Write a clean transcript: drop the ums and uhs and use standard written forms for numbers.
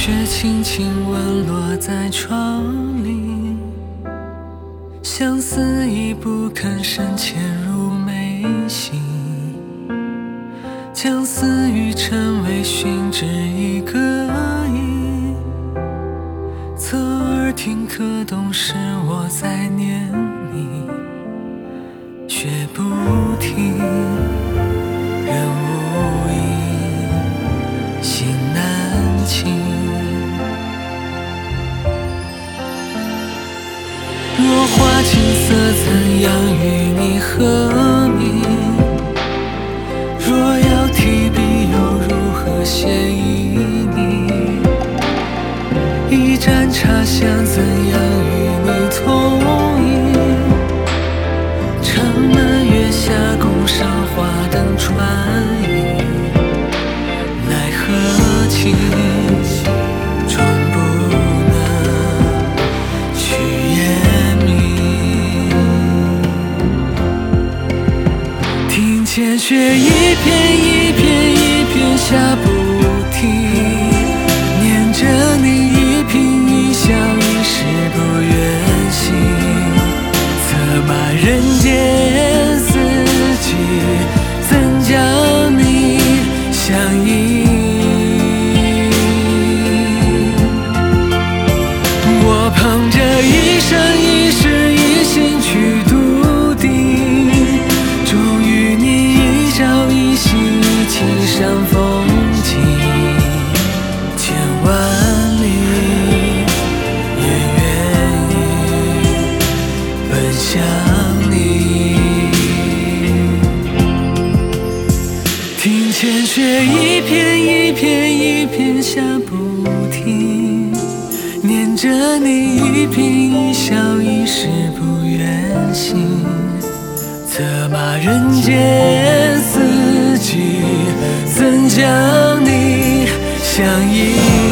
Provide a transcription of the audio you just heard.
雪轻轻吻落在窗棂，相思已不肯深潜入眉心，将思与尘微寻至一个意。侧耳听可懂是我在念你，却不听，人无影，心难静。若花青色怎样与你和鸣？若要提笔又如何写旖旎？一盏茶香怎样与你同饮？城门月下宫上花灯穿影，奈何情终不能去言明。庭前雪一片一片一片下不停，念着你一颦一笑一时不愿醒，策马人间四季，怎将你相依？我捧着一生一世一心去笃定，终与你一朝一夕一起上风景，千万里也愿意奔向你。庭前雪一片一片一片下不停，念着你一颦一笑一时不愿醒，策马人间四季，怎将你相依？